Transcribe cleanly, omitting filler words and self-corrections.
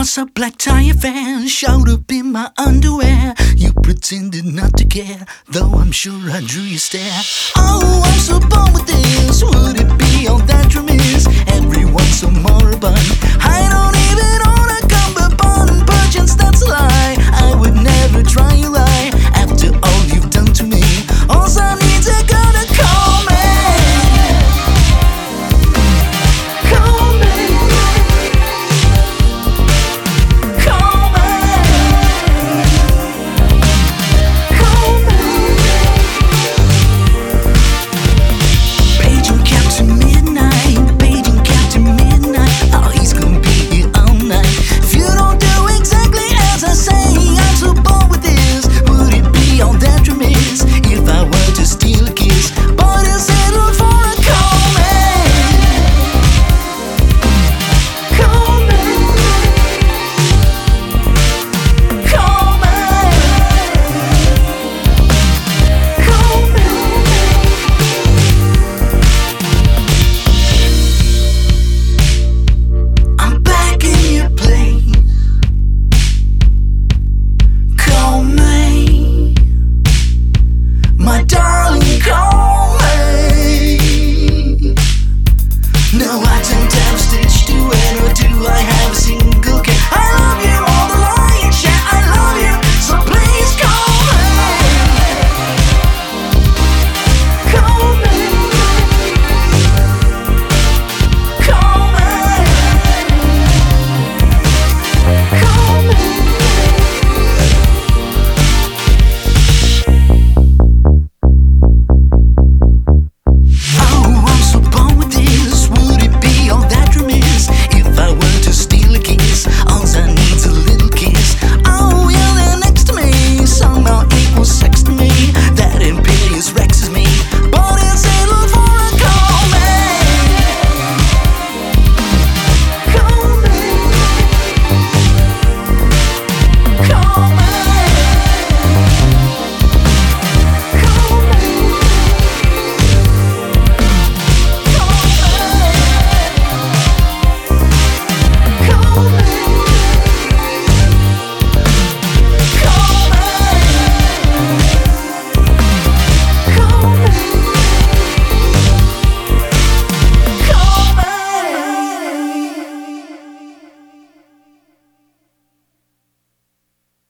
was a black tie affair, showed up in my underwear. You pretended not to care, though I'm sure I drew your stare. Oh, I'm so bored with this, would it be all that you miss? Everyone's so moribund, I don't even own a cummerbund. Perchance that's a lie, I would never try you out.